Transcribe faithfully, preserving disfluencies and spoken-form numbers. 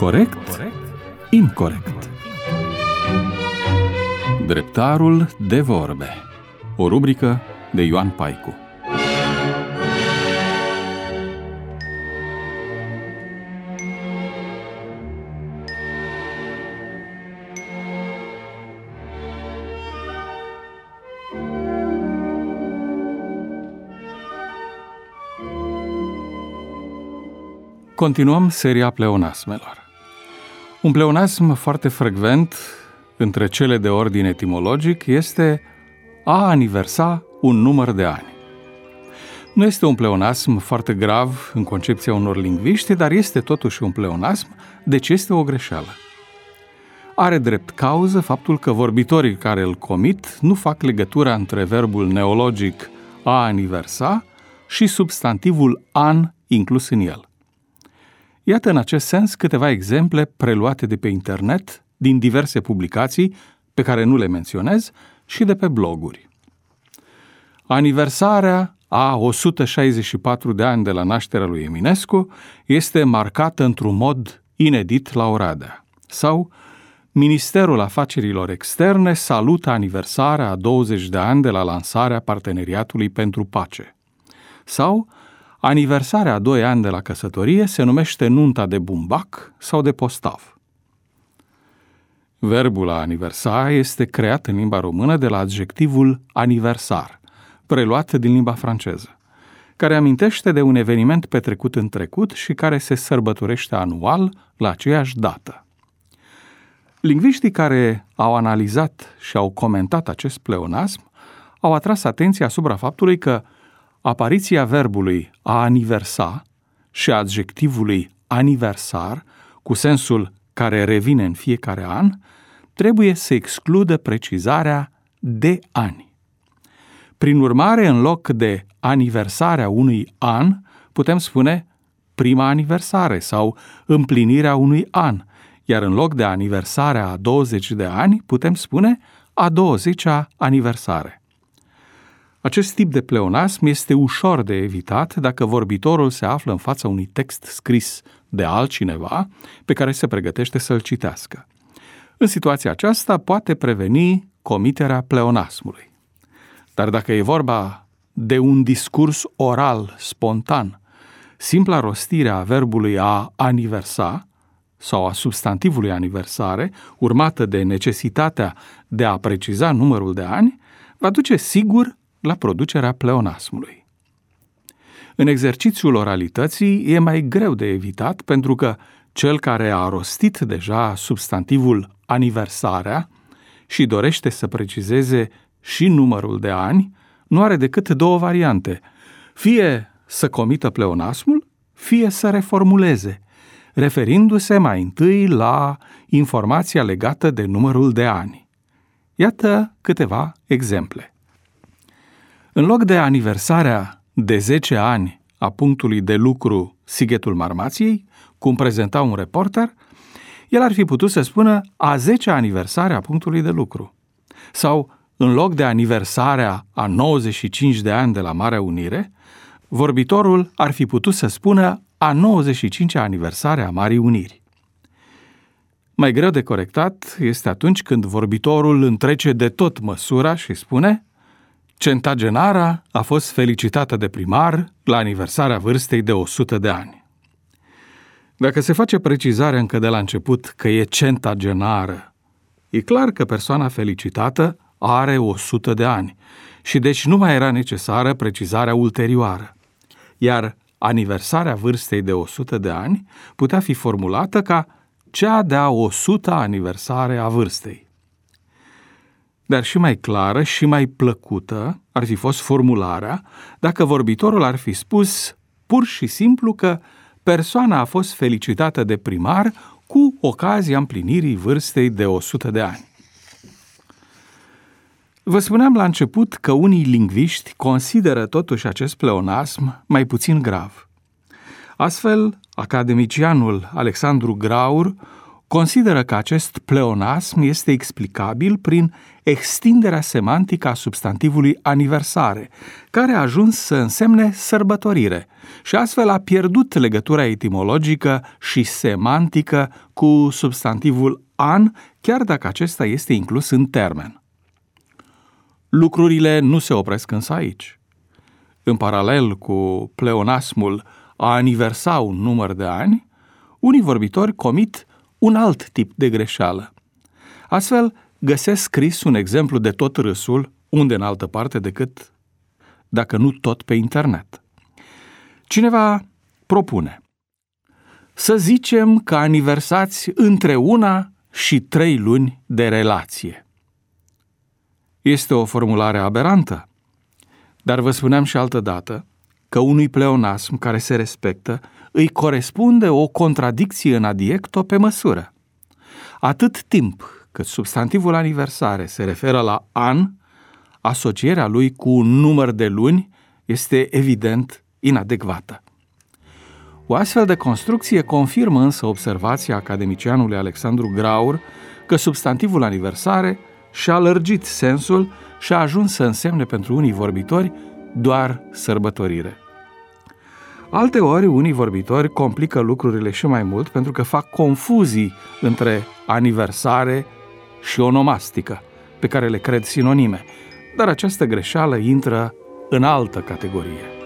Corect? Incorect. Dreptarul de vorbe. O rubrică de Ioan Paicu. Continuăm seria pleonasmelor. Un pleonasm foarte frecvent între cele de ordin etimologic este a aniversa un număr de ani. Nu este un pleonasm foarte grav în concepția unor lingviști, dar este totuși un pleonasm, deci este o greșeală. Are drept cauză faptul că vorbitorii care îl comit nu fac legătura între verbul neologic a aniversa și substantivul an inclus în el. Iată în acest sens câteva exemple preluate de pe internet, din diverse publicații, pe care nu le menționez, și de pe bloguri. Aniversarea a o sută șaizeci și patru de ani de la nașterea lui Eminescu este marcată într-un mod inedit la Oradea. Sau Ministerul Afacerilor Externe salută aniversarea a douăzeci de ani de la lansarea Parteneriatului pentru Pace. Sau aniversarea a doi ani de la căsătorie se numește nunta de bumbac sau de postav. Verbul a aniversa este creat în limba română de la adjectivul aniversar, preluat din limba franceză, care amintește de un eveniment petrecut în trecut și care se sărbătorește anual la aceeași dată. Lingviștii care au analizat și au comentat acest pleonasm au atras atenția asupra faptului că apariția verbului a aniversa și a adjectivului aniversar, cu sensul care revine în fiecare an, trebuie să excludă precizarea de ani. Prin urmare, în loc de aniversarea unui an, putem spune prima aniversare sau împlinirea unui an, iar în loc de aniversarea a douăzeci de ani, putem spune a douăzecea aniversare. Acest tip de pleonasm este ușor de evitat dacă vorbitorul se află în fața unui text scris de altcineva pe care se pregătește să-l citească. În situația aceasta poate preveni comiterea pleonasmului. Dar dacă e vorba de un discurs oral, spontan, simpla rostire a verbului a aniversa sau a substantivului aniversare, urmată de necesitatea de a preciza numărul de ani, va duce sigur la producerea pleonasmului. În exercițiul oralității e mai greu de evitat pentru că cel care a rostit deja substantivul aniversarea și dorește să precizeze și numărul de ani, nu are decât două variante, fie să comită pleonasmul, fie să reformuleze, referindu-se mai întâi la informația legată de numărul de ani. Iată câteva exemple. În loc de aniversarea de zece ani a punctului de lucru Sighetul Marmației, cum prezenta un reporter, el ar fi putut să spună a zecea aniversare a punctului de lucru. Sau, în loc de aniversarea a nouăzeci și cinci de ani de la Marea Unire, vorbitorul ar fi putut să spună a nouăzeci și cincea aniversare a Marii Uniri. Mai greu de corectat este atunci când vorbitorul întrece de tot măsura și spune: Centagenara a fost felicitată de primar la aniversarea vârstei de o sută de ani. Dacă se face precizarea încă de la început că e centagenară, e clar că persoana felicitată are o sută de ani și deci nu mai era necesară precizarea ulterioară. Iar aniversarea vârstei de o sută de ani putea fi formulată ca cea de-a o suta aniversare a vârstei. Dar și mai clară și mai plăcută ar fi fost formularea dacă vorbitorul ar fi spus pur și simplu că persoana a fost felicitată de primar cu ocazia împlinirii vârstei de o sută de ani. Vă spuneam la început că unii lingviști consideră totuși acest pleonasm mai puțin grav. Astfel, academicianul Alexandru Graur consideră că acest pleonasm este explicabil prin extinderea semantică a substantivului aniversare, care a ajuns să însemne sărbătorire și astfel a pierdut legătura etimologică și semantică cu substantivul an, chiar dacă acesta este inclus în termen. Lucrurile nu se opresc însă aici. În paralel cu pleonasmul a aniversa un număr de ani, unii vorbitori comit un alt tip de greșeală. Astfel, găsesc scris un exemplu de tot râsul, unde în altă parte decât, dacă nu tot pe internet. Cineva propune: să zicem că aniversați între una și trei luni de relație. Este o formulare aberantă, dar vă spuneam și altădată că unui pleonasm care se respectă îi corespunde o contradicție în adiecto pe măsură. Atât timp cât substantivul aniversare se referă la an, asocierea lui cu un număr de luni este evident inadecvată. O astfel de construcție confirmă însă observația academicianului Alexandru Graur că substantivul aniversare și-a lărgit sensul și a ajuns să însemne pentru unii vorbitori doar sărbătorire. Alteori, unii vorbitori complică lucrurile și mai mult pentru că fac confuzii între aniversare și onomastică, pe care le cred sinonime, dar această greșeală intră în altă categorie.